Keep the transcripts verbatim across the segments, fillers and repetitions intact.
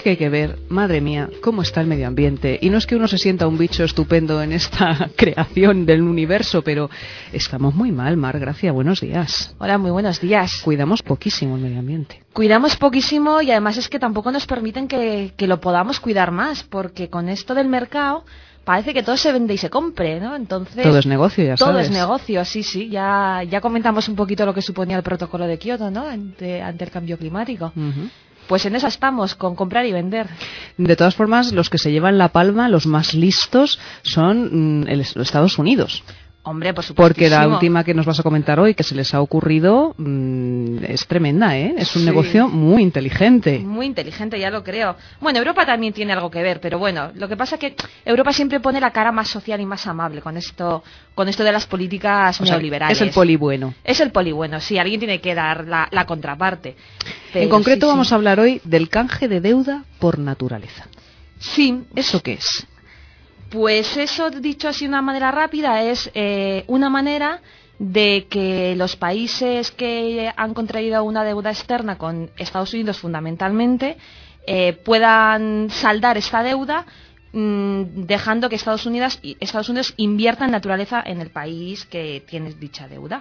que hay que ver, madre mía, cómo está el medio ambiente. Y no es que uno se sienta un bicho estupendo en esta creación del universo, pero estamos muy mal, Mar Gracia, buenos días. Hola, muy buenos días. Cuidamos poquísimo el medio ambiente. Cuidamos poquísimo y además es que tampoco nos permiten que, que lo podamos cuidar más, porque con esto del mercado parece que todo se vende y se compre, ¿no? Entonces todo es negocio, ya todo sabes. Todo es negocio, sí, sí. Ya, ya comentamos un poquito lo que suponía el protocolo de Kioto, ¿no? Ante, ante el cambio climático. Uh-huh. Pues en eso estamos, con comprar y vender. De todas formas, los que se llevan la palma, los más listos, son mm, el, los Estados Unidos. Hombre, por supuesto. Porque la última que nos vas a comentar hoy, que se les ha ocurrido, mmm, es tremenda, ¿eh? Es un sí. negocio muy inteligente. Muy inteligente, ya lo creo. Bueno, Europa también tiene algo que ver, pero bueno, lo que pasa es que Europa siempre pone la cara más social y más amable con esto, con esto de las políticas o sea, neoliberales. Es el poli bueno. Es el poli bueno, sí, alguien tiene que dar la, la contraparte. Pero en concreto sí, vamos sí. a hablar hoy del canje de deuda por naturaleza. Sí. ¿Eso qué es? Pues eso, dicho así de una manera rápida, es eh, una manera de que los países que han contraído una deuda externa con Estados Unidos fundamentalmente eh, puedan saldar esta deuda mmm, dejando que Estados Unidos, Estados Unidos invierta en naturaleza en el país que tiene dicha deuda.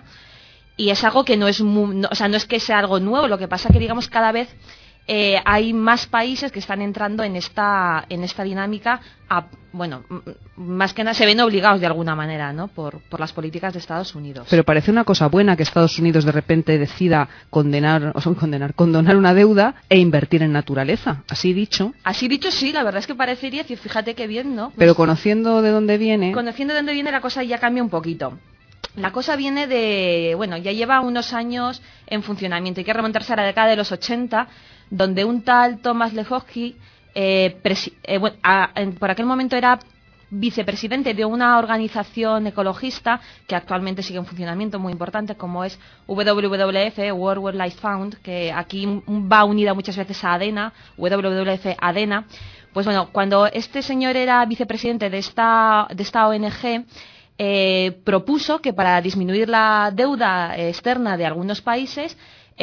Y es algo que no es, muy, no, o sea, no es que sea algo nuevo, lo que pasa que digamos cada vez Eh, hay más países que están entrando en esta en esta dinámica a, bueno, más que nada se ven obligados de alguna manera, ¿no? por, por las políticas de Estados Unidos. Pero parece una cosa buena que Estados Unidos de repente decida condenar, o sea, condenar, condonar una deuda e invertir en naturaleza, así dicho. Así dicho, sí, la verdad es que parecería, fíjate qué bien, ¿no? Pues, pero conociendo de dónde viene... Conociendo de dónde viene la cosa ya cambia un poquito. La cosa viene de, bueno, ya lleva unos años en funcionamiento, hay que remontarse a la década de los ochenta, donde un tal Thomas Lefosky, eh, eh, bueno, a, en, por aquel momento era vicepresidente de una organización ecologista que actualmente sigue en funcionamiento muy importante, como es W W F, World Wildlife Fund, que aquí va unida muchas veces a ADENA, W W F ADENA. Pues bueno, cuando este señor era vicepresidente de esta, de esta O N G, eh, propuso que para disminuir la deuda externa de algunos países,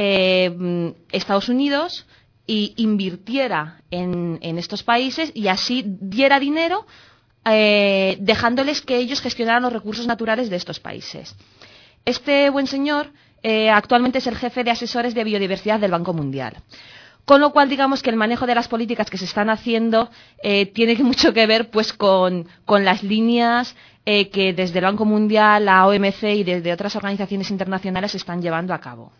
eh, Estados Unidos y invirtiera en, en estos países y así diera dinero eh, dejándoles que ellos gestionaran los recursos naturales de estos países. Este buen señor eh, actualmente es el jefe de asesores de biodiversidad del Banco Mundial. Con lo cual, digamos que el manejo de las políticas que se están haciendo eh, tiene mucho que ver pues con, con las líneas eh, que desde el Banco Mundial, la O M C y desde otras organizaciones internacionales se están llevando a cabo.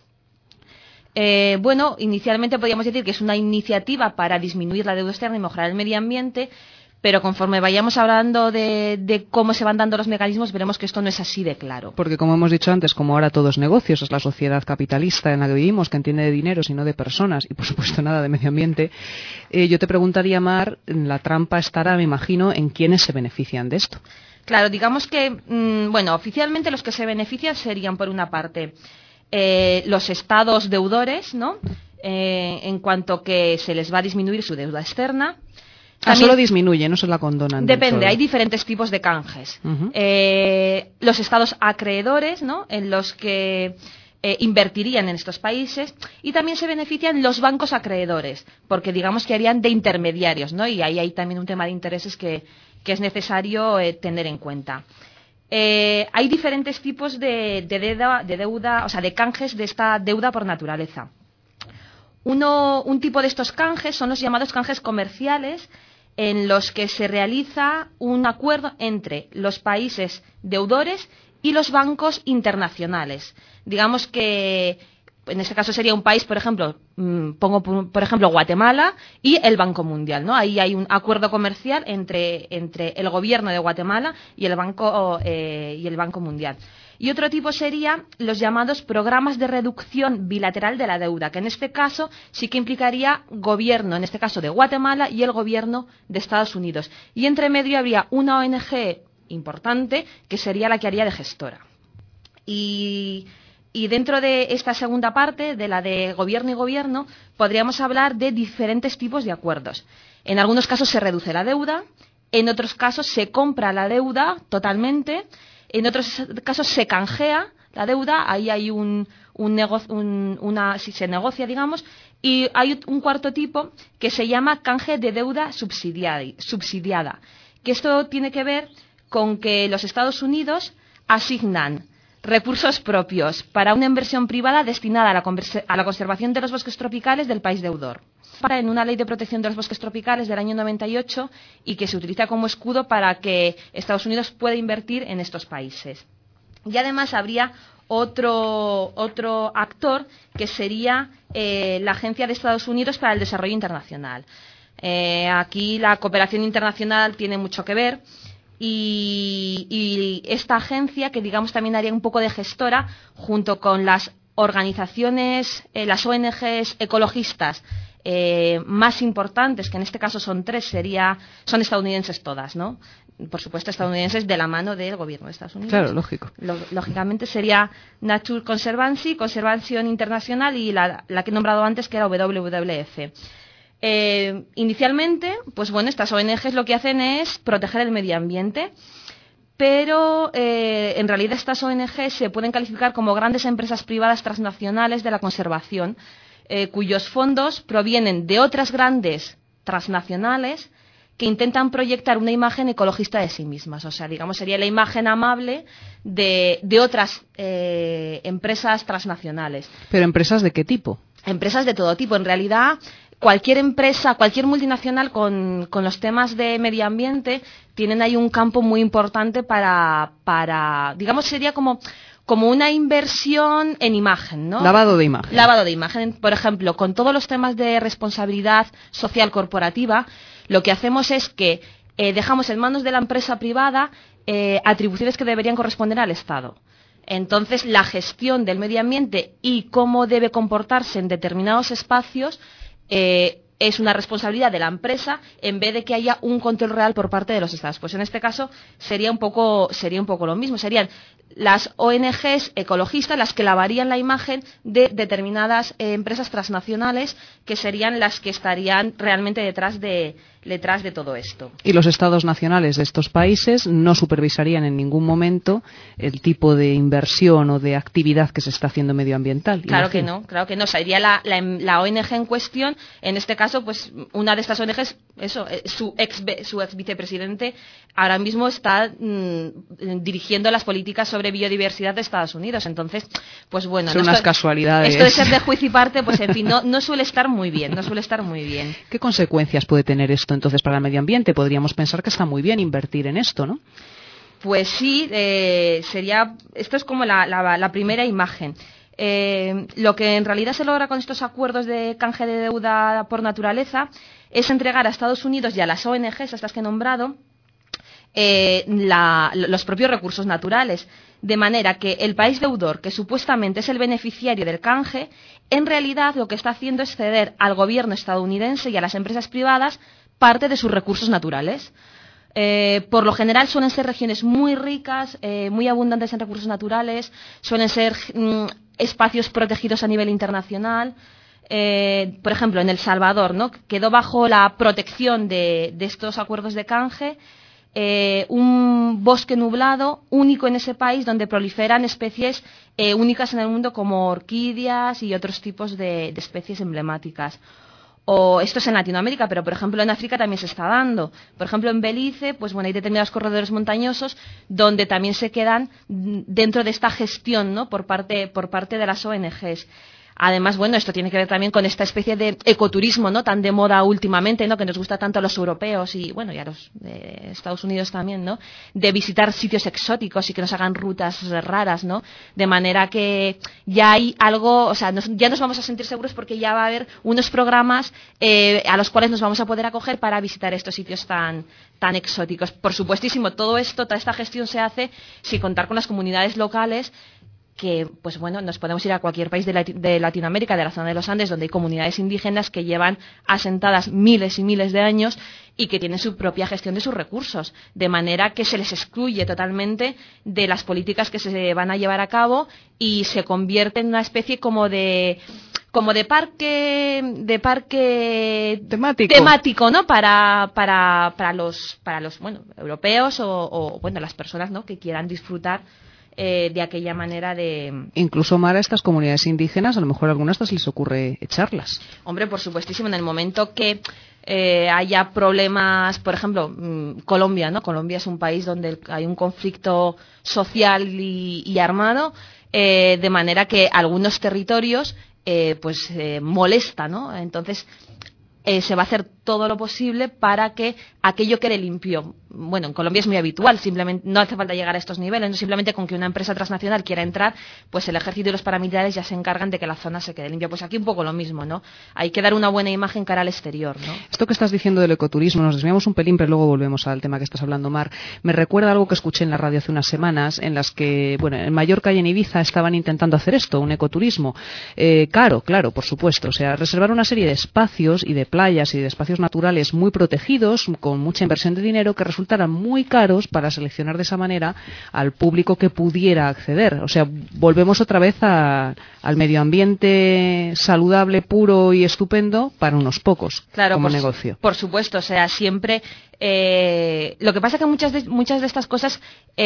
Eh, bueno, inicialmente podríamos decir que es una iniciativa para disminuir la deuda externa y mejorar el medio ambiente, pero conforme vayamos hablando de, de cómo se van dando los mecanismos, veremos que esto no es así de claro. Porque como hemos dicho antes, como ahora todo es negocios, es la sociedad capitalista en la que vivimos, que entiende de dinero, sino de personas, y por supuesto nada de medio ambiente, eh, yo te preguntaría, Mar, la trampa estará, me imagino, en quiénes se benefician de esto. Claro, digamos que, mmm, bueno, oficialmente los que se benefician serían, por una parte, Eh, los estados deudores, ¿no? Eh, en cuanto que se les va a disminuir su deuda externa. Ah, solo disminuye, no se la condonan. Depende, hay diferentes tipos de canjes. Uh-huh. Eh, los estados acreedores, ¿no? En los que eh, invertirían en estos países, y también se benefician los bancos acreedores, porque digamos que harían de intermediarios, ¿no? Y ahí hay también un tema de intereses que, que es necesario eh, tener en cuenta. Eh, hay diferentes tipos de, de, deuda, de deuda, o sea, de canjes de esta deuda por naturaleza. Uno, un tipo de estos canjes son los llamados canjes comerciales, en los que se realiza un acuerdo entre los países deudores y los bancos internacionales. Digamos que en este caso sería un país, por ejemplo, pongo por ejemplo Guatemala y el Banco Mundial, ¿no? Ahí hay un acuerdo comercial entre, entre el gobierno de Guatemala y el Banco, eh, y el Banco Mundial. Y otro tipo sería los llamados programas de reducción bilateral de la deuda, que en este caso sí que implicaría gobierno, en este caso de Guatemala, y el gobierno de Estados Unidos. Y entre medio habría una O N G importante que sería la que haría de gestora. Y... Y dentro de esta segunda parte, de la de gobierno y gobierno, podríamos hablar de diferentes tipos de acuerdos. En algunos casos se reduce la deuda, en otros casos se compra la deuda totalmente, en otros casos se canjea la deuda, ahí hay un, un negocio, un, una, si se negocia, digamos, y hay un cuarto tipo que se llama canje de deuda subsidiada, subsidiada, que esto tiene que ver con que los Estados Unidos asignan recursos propios para una inversión privada destinada a la, a la conservación de los bosques tropicales del país deudor. Para en una ley de protección de los bosques tropicales del año noventa y ocho y que se utiliza como escudo para que Estados Unidos pueda invertir en estos países. Y además habría otro, otro actor que sería eh, la Agencia de Estados Unidos para el Desarrollo Internacional. Eh, aquí la cooperación internacional tiene mucho que ver y, y esta agencia, que digamos también haría un poco de gestora, junto con las organizaciones, eh, las O N Ges ecologistas eh, más importantes, que en este caso son tres, sería, son estadounidenses todas, ¿no? Por supuesto, estadounidenses de la mano del gobierno de Estados Unidos. Claro, lógico. Lógicamente sería Nature Conservancy, Conservación Internacional y la, la que he nombrado antes, que era W W F. Eh, inicialmente, pues bueno, estas O N Ges lo que hacen es proteger el medio ambiente, pero eh, en realidad estas O N Ges se pueden calificar como grandes empresas privadas transnacionales de la conservación, eh, cuyos fondos provienen de otras grandes transnacionales que intentan proyectar una imagen ecologista de sí mismas. O sea, digamos, sería la imagen amable de, de otras eh, empresas transnacionales. ¿Pero empresas de qué tipo? Empresas de todo tipo. En realidad, cualquier empresa, cualquier multinacional con, con los temas de medio ambiente tienen ahí un campo muy importante para, para digamos, sería como, como una inversión en imagen, ¿no? Lavado de imagen. Lavado de imagen. Por ejemplo, con todos los temas de responsabilidad social corporativa, lo que hacemos es que eh, dejamos en manos de la empresa privada eh, atribuciones que deberían corresponder al Estado. Entonces, la gestión del medio ambiente y cómo debe comportarse en determinados espacios eh, es una responsabilidad de la empresa en vez de que haya un control real por parte de los Estados. Pues en este caso sería un poco, sería un poco lo mismo. Serían las O N Ges ecologistas las que lavarían la imagen de determinadas eh, empresas transnacionales que serían las que estarían realmente detrás de, detrás de todo esto. Y los estados nacionales de estos países no supervisarían en ningún momento el tipo de inversión o de actividad que se está haciendo medioambiental. Claro imagino. que no, claro que no. Sería la, la, la O N Ge en cuestión, en este caso, pues una de estas O N Ges, eso, su ex, su ex vicepresidente ahora mismo está mmm, dirigiendo las políticas sobre biodiversidad de Estados Unidos. Entonces, pues bueno. Son no unas esto, casualidades. Esto de ser de juicio y parte, pues en fin, no, no suele estar muy bien, no suele estar muy bien. ¿Qué consecuencias puede tener esto entonces para el medio ambiente? Podríamos pensar que está muy bien invertir en esto, ¿no? Pues sí, eh, sería, esto es como la, la, la primera imagen. Eh, lo que en realidad se logra con estos acuerdos de canje de deuda por naturaleza es entregar a Estados Unidos y a las O N Ges, estas que he nombrado, eh, la, los propios recursos naturales, de manera que el país deudor, que supuestamente es el beneficiario del canje, en realidad lo que está haciendo es ceder al gobierno estadounidense y a las empresas privadas parte de sus recursos naturales. Eh, por lo general suelen ser regiones muy ricas, eh, muy abundantes en recursos naturales, suelen ser mm, espacios protegidos a nivel internacional. Eh, por ejemplo, en El Salvador, ¿no? Quedó bajo la protección de, de estos acuerdos de canje eh, un bosque nublado único en ese país donde proliferan especies eh, únicas en el mundo como orquídeas y otros tipos de, de especies emblemáticas. O esto es en Latinoamérica, pero por ejemplo en África también se está dando. Por ejemplo en Belice, pues bueno, hay determinados corredores montañosos donde también se quedan dentro de esta gestión, ¿no? por parte, por parte de las O N Ges. Además, bueno, esto tiene que ver también con esta especie de ecoturismo, ¿no? Tan de moda últimamente, ¿no? Que nos gusta tanto a los europeos y, bueno, y a los de Estados Unidos también, ¿no? De visitar sitios exóticos y que nos hagan rutas raras, ¿no? De manera que ya hay algo, o sea, nos, ya nos vamos a sentir seguros porque ya va a haber unos programas eh, a los cuales nos vamos a poder acoger para visitar estos sitios tan, tan exóticos. Por supuestísimo, todo esto, toda esta gestión se hace sin contar con las comunidades locales que, pues bueno, nos podemos ir a cualquier país de, Lati- de Latinoamérica, de la zona de los Andes, donde hay comunidades indígenas que llevan asentadas miles y miles de años y que tienen su propia gestión de sus recursos, de manera que se les excluye totalmente de las políticas que se van a llevar a cabo y se convierte en una especie como de como de parque de parque temático, temático ¿no? Para para para los para los bueno europeos o, o bueno las personas, ¿no? Que quieran disfrutar eh, de aquella manera de... Incluso, Mara, estas comunidades indígenas, a lo mejor a algunas hasta se les ocurre echarlas. Hombre, por supuestísimo, en el momento que eh, haya problemas, por ejemplo, mmm, Colombia, ¿no? Colombia es un país donde hay un conflicto social y, y armado, eh, de manera que algunos territorios eh, pues eh, molesta, ¿no? Entonces eh, se va a hacer todo lo posible para que aquello quede limpio. Bueno, en Colombia es muy habitual, simplemente no hace falta llegar a estos niveles, ¿no? Simplemente con que una empresa transnacional quiera entrar, pues el ejército y los paramilitares ya se encargan de que la zona se quede limpia. Pues aquí un poco lo mismo, ¿no? Hay que dar una buena imagen cara al exterior, ¿no? Esto que estás diciendo del ecoturismo, nos desviamos un pelín, pero luego volvemos al tema que estás hablando, Mar. Me recuerda algo que escuché en la radio hace unas semanas, en las que, bueno, en Mallorca y en Ibiza estaban intentando hacer esto, un ecoturismo. Eh, caro, claro, por supuesto. O sea, reservar una serie de espacios y de playas y de espacios naturales muy protegidos, con mucha inversión de dinero, que resultaran muy caros para seleccionar de esa manera al público que pudiera acceder. O sea, volvemos otra vez a, al medio ambiente saludable, puro y estupendo para unos pocos, claro, como por, negocio. Por supuesto, o sea, siempre... Eh, lo que pasa es que muchas de, muchas de estas cosas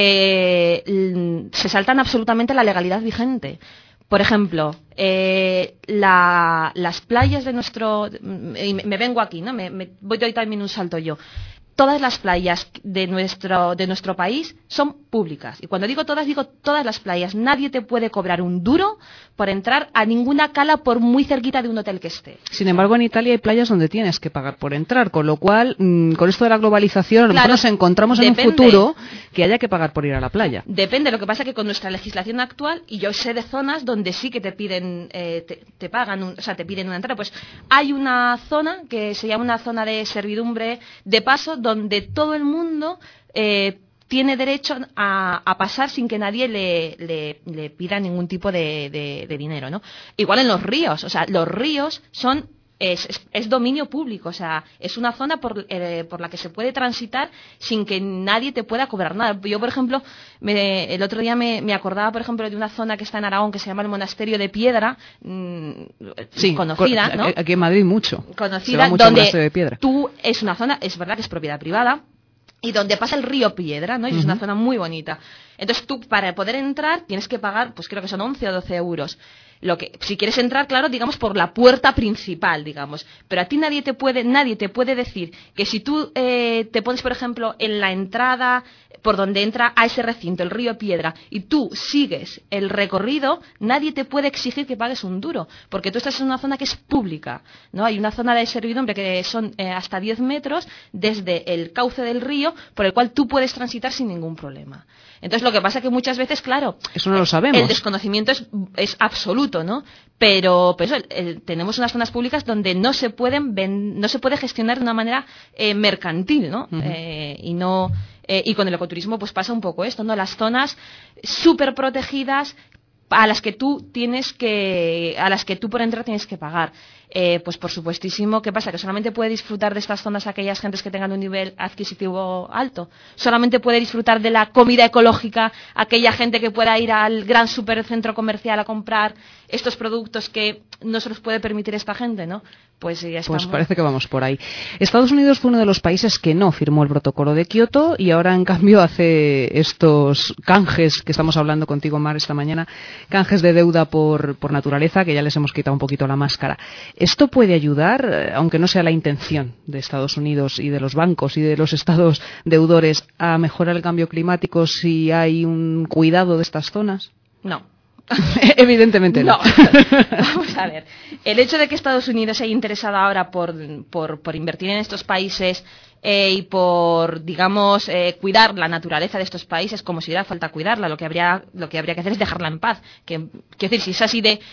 eh, se saltan absolutamente la legalidad vigente. Por ejemplo, eh, la, las playas de nuestro... Y me, me vengo aquí, ¿no? Me, me voy doy también un salto yo. Todas las playas de nuestro, de nuestro país son públicas. Y cuando digo todas, digo todas las playas. Nadie te puede cobrar un duro por entrar a ninguna cala por muy cerquita de un hotel que esté. Sin embargo, en Italia hay playas donde tienes que pagar por entrar, con lo cual, mmm, con esto de la globalización, a lo claro, mejor nos encontramos depende, en un futuro que haya que pagar por ir a la playa. Depende. Lo que pasa es que con nuestra legislación actual, y yo sé de zonas donde sí que te piden, eh, te, te pagan, un, o sea, te piden una entrada, pues hay una zona que se llama una zona de servidumbre de paso, donde todo el mundo eh, tiene derecho a, a pasar sin que nadie le, le, le pida ningún tipo de, de, de dinero, ¿no? Igual en los ríos, o sea, los ríos son es, es, es dominio público, o sea, es una zona por, eh, por la que se puede transitar sin que nadie te pueda cobrar nada. Yo, por ejemplo, me, el otro día me, me acordaba, por ejemplo, de una zona que está en Aragón que se llama el Monasterio de Piedra, mmm, sí, conocida, con, ¿no? Aquí en Madrid mucho. Conocida, mucho donde de Piedra. Tú es una zona, es verdad que es propiedad privada, y donde pasa el río Piedra, ¿no? Y uh-huh. Es una zona muy bonita. Entonces tú, para poder entrar, tienes que pagar, pues creo que son once o doce euros. Lo que, si quieres entrar, claro, digamos, por la puerta principal, digamos. Pero a ti nadie te puede, nadie te puede decir que si tú eh, te pones, por ejemplo, en la entrada por donde entra a ese recinto, el río Piedra, y tú sigues el recorrido, nadie te puede exigir que pagues un duro, porque tú estás en una zona que es pública, ¿no? Hay una zona de servidumbre que son eh, hasta diez metros desde el cauce del río, por el cual tú puedes transitar sin ningún problema. Entonces, lo que pasa es que muchas veces, claro, eso no lo sabemos. El desconocimiento es, es absoluto, ¿no? Pero, pero eso, el, tenemos unas zonas públicas donde no se pueden ven, no se puede gestionar de una manera eh, mercantil, ¿no? Uh-huh. Eh, y no eh, y con el ecoturismo pues pasa un poco esto, ¿no? Las zonas súper protegidas a las que tú tienes que a las que tú por entrar tienes que pagar. Eh, pues por supuestísimo, ¿qué pasa? Que solamente puede disfrutar de estas zonas aquellas gentes que tengan un nivel adquisitivo alto. Solamente puede disfrutar de la comida ecológica aquella gente que pueda ir al gran supercentro comercial a comprar estos productos que no se los puede permitir esta gente, ¿no? Pues ya estamos. Pues parece que vamos por ahí. Estados Unidos fue uno de los países que no firmó el protocolo de Kioto y ahora, en cambio, hace estos canjes que estamos hablando contigo, Mar, esta mañana, canjes de deuda por, por naturaleza, que ya les hemos quitado un poquito la máscara. ¿Esto puede ayudar, aunque no sea la intención de Estados Unidos y de los bancos y de los estados deudores, a mejorar el cambio climático si hay un cuidado de estas zonas? No. Evidentemente no. no. Vamos a ver. El hecho de que Estados Unidos se haya interesado ahora por, por, por invertir en estos países eh, y por, digamos, eh, cuidar la naturaleza de estos países, como si hubiera falta cuidarla, lo que habría, lo que habría que hacer es dejarla en paz. Que, quiero decir, si es así de,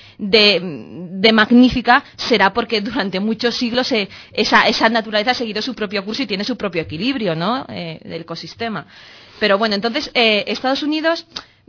de, de magnífica, será porque durante muchos siglos eh, esa, esa naturaleza ha seguido su propio curso y tiene su propio equilibrio, ¿no? Eh, del ecosistema. Pero bueno, entonces, eh, Estados Unidos...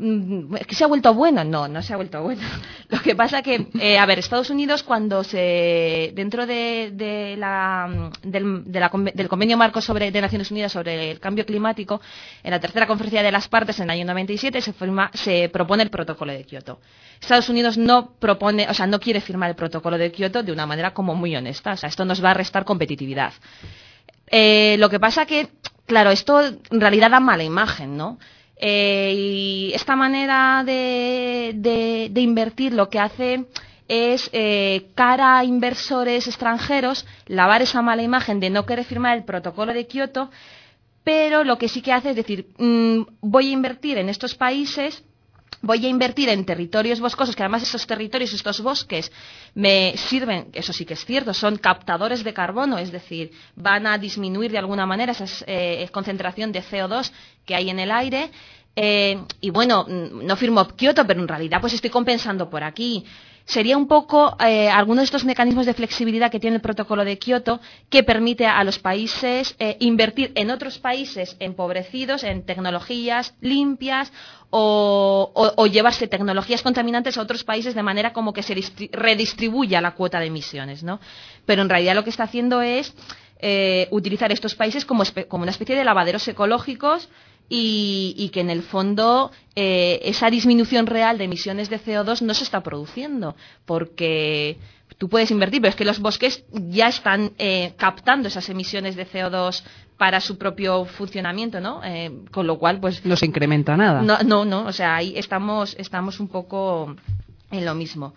¿que se ha vuelto bueno? No, no se ha vuelto bueno. Lo que pasa que, eh, a ver, Estados Unidos cuando se, dentro de, de la, del, de la, del convenio marco sobre, de Naciones Unidas sobre el cambio climático, en la tercera conferencia de las partes en el año noventa y siete se firma, se propone el protocolo de Kioto. Estados Unidos no propone, o sea, no quiere firmar el protocolo de Kioto de una manera como muy honesta. O sea, esto nos va a restar competitividad. Eh, lo que pasa que, claro, esto en realidad da mala imagen, ¿no? Eh, y esta manera de, de, de invertir lo que hace es, eh, cara a inversores extranjeros, lavar esa mala imagen de no querer firmar el protocolo de Kioto, pero lo que sí que hace es decir, mmm, voy a invertir en estos países, voy a invertir en territorios boscosos, que además esos territorios, estos bosques, me sirven, eso sí que es cierto, son captadores de carbono, es decir, van a disminuir de alguna manera esa eh, concentración de C O dos que hay en el aire. Eh, y bueno, no firmo Kioto, pero en realidad pues estoy compensando por aquí. Sería un poco eh, algunos de estos mecanismos de flexibilidad que tiene el protocolo de Kioto, que permite a los países eh, invertir en otros países empobrecidos en tecnologías limpias o, o, o llevarse tecnologías contaminantes a otros países de manera como que se redistribuya la cuota de emisiones, ¿no? Pero en realidad lo que está haciendo es eh, utilizar estos países como, como una especie de lavaderos ecológicos. Y, y que en el fondo eh, esa disminución real de emisiones de C O dos no se está produciendo, porque tú puedes invertir, pero es que los bosques ya están eh, captando esas emisiones de C O dos para su propio funcionamiento, ¿no? Eh, con lo cual, pues... No se incrementa nada. No, no, no, o sea, ahí estamos, estamos un poco en lo mismo.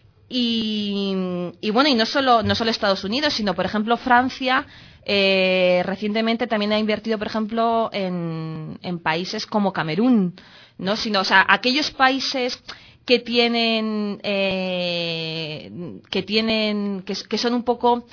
Y, y bueno, y no solo, no solo Estados Unidos, sino, por ejemplo, Francia... Eh, recientemente también ha invertido, por ejemplo, en, en países como Camerún, ¿no? Sino, o sea, aquellos países que tienen, eh, que tienen, que, que son un poco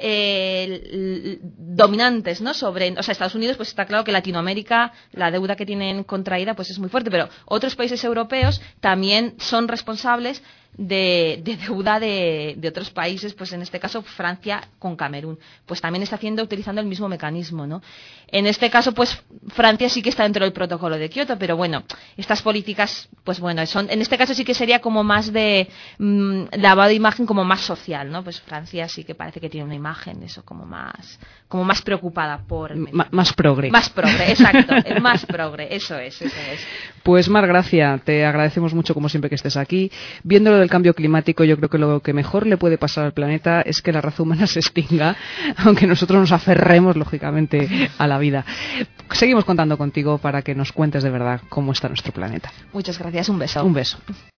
eh, dominantes, ¿no? Sobre, o sea, Estados Unidos, pues está claro que Latinoamérica, la deuda que tienen contraída, pues es muy fuerte, pero otros países europeos también son responsables de, de deuda de, de otros países, pues en este caso Francia con Camerún, pues también está haciendo, utilizando el mismo mecanismo, ¿no? En este caso, pues Francia sí que está dentro del protocolo de Kioto, pero bueno, estas políticas, pues bueno, son, en este caso sí que sería como más de mmm, lavado de imagen, como más social, ¿no? Pues Francia sí que parece que tiene una imagen, eso, como más, como más preocupada por... M más progre. Más progre, exacto, más progre, eso es, eso es. Pues Mar Gracia, te agradecemos mucho como siempre que estés aquí. Viéndolo del cambio climático, yo creo que lo que mejor le puede pasar al planeta es que la raza humana se extinga, aunque nosotros nos aferremos lógicamente a la vida. Seguimos contando contigo para que nos cuentes de verdad cómo está nuestro planeta. Muchas gracias, un beso. Un beso.